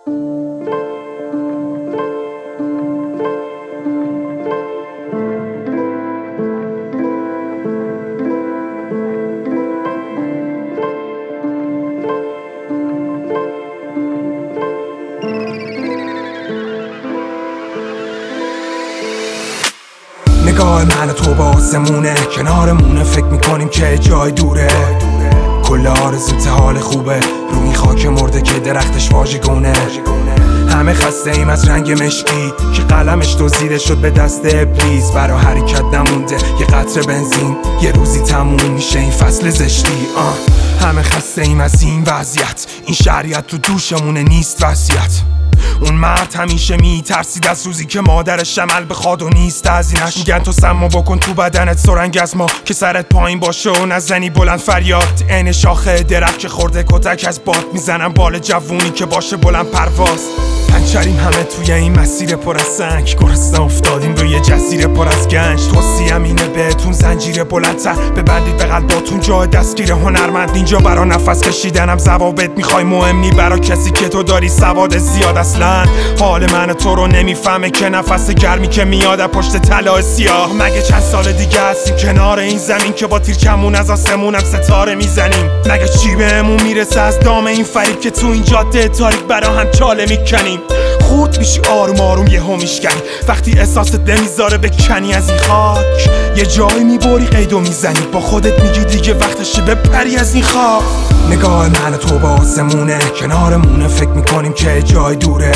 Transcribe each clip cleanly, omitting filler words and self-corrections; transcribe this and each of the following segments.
نگاه من و تو با آسمونه، کنارمونه، فکر میکنیم که جای دوره. کل آرزوت حال خوبه، رو این خاک مرده که درختش واژگونه. همه خسته ایم از رنگ مشکی که قلمش دزدیده شد به دست ابلیس. برا حرکت نمونده یه قطره بنزین، یه روزی تموم میشه این فصل زشتی. همه خسته ایم از این وضعیت، این شریعت تو دوشمونه نیست وصیت. اون مرد همیشه میترسید از روزی که مادرش عمل بخواد و نیست هزینه‌اش. میگن تو سمو بکن تو بدنت سرنگ از ما، که سرت پایین باشه و نزنی بلند فریاد. عین شاخه درخت که خورده کتک از باد، میزنم بال جوونی که باشه بلند پرواز. پنچریم همه توی این مسیر پر از سنگ، گرسنه افتادیم روی جزیره پر از گنج. توصیه‌ام اینه بهتون زنجیره بلندتر ببندید به قلباتون، جای دستگیر هنرمند اینجا. برا نفس کشیدنم ضوابط میخوای مهم نی، برا کسی که تو داری سواد زیاد. اصلا حال من تو رو نمیفهمه که نفس گرمی که میاد از پشت طلای سیاه. مگه چند سال دیگه هستیم کنار این زمین که با تیرکمون از آسمونم ستاره میزنیم؟ مگه چی بهمون میرسه از دام این فریب که تو این جاده تاریک برا هم چاله میکنیم؟ خورد میشی آروم آروم یهو میشکنی، وقتی احساست نمیذاره بکنی از این خاک. یه جایی میبری قیدو میزنی، با خودت میگی دیگه وقتشه بپری از این خاک. نگاه من و تو با آسمونه، کنارمونه، فکر میکنیم که جای دوره.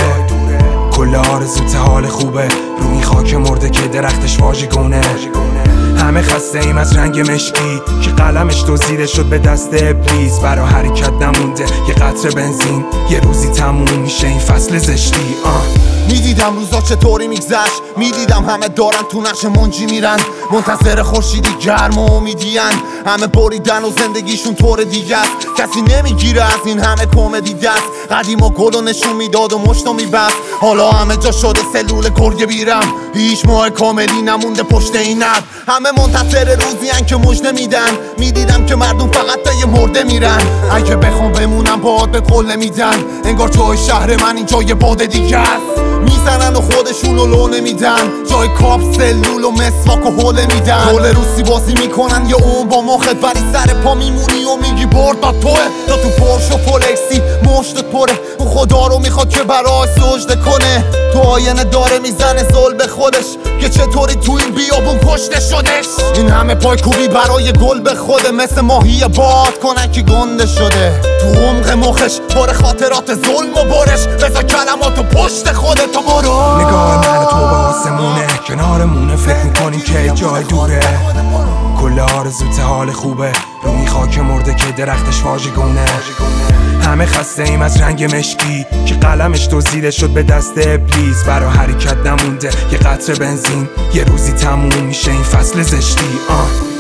کل آرزوت حال خوبه، رو این خاک مرده که درختش واژگونه. همه خسته ایم از رنگ مشکی که قلمش دزدیده شد به دست ابلیس. برا حرکت نمونده یه قطره بنزین، یه روزی تموم میشه این فصل زشتی. میدیدم روزا چطوری میگذشت، میدیدم همه دارن تو نقش منجی میرن، منتظر خورشیدی گرم و امیدین. همه بریدن و زندگیشون طور دیگه است، کسی نمیگیره از این همه کمدی دست. قدیما گلو نشون میداد و مشتو میبست، حالا همه جا شده سلول گرگ بیرم. هیچ ماه کاملی نمونده پشت این ابر، همه منتظر روزی که مژده میدن. میدیدم که مردم فقط تا یه مرده میرن، اگه بخوام بمونم باهات به قله میدن. انگار جای شهر من اینجا یه باد دیگه است، میزنن و خودشونو لو نمیدن. جای کاپ سلول و مسواک و حوله میدن. رول روسی بازی میکنن یه اون با مخت، ولی سر پا میمونی و میگی برد با توه. تا تو پرش و فولکسی مشتت پره، اون خدا رو میخواد که برای سجده کنه. تو آینه داره میزنه زل به خودش که چطوری تو این بیابون کشته شدش. این همه پای کوبی برای گل به خوده، مثل ماهی باد کنن که گنده شده. تو عمق مخش پر خاطرات ظلم و برش، بذار کلماتو پشت خودت تو برو. نگاه من و تو با آسمونه، کنارمونه، فکر میکنیم که جای دوره. کل آرزوت حال خوبه، رو این خاک مرده که درختش واژگونه. همه خسته ایم از رنگ مشکی که قلمش دزدیده شد به دست ابلیس. برا حرکت نمونده یه قطره بنزین، یه روزی تموم میشه این فصل زشتی.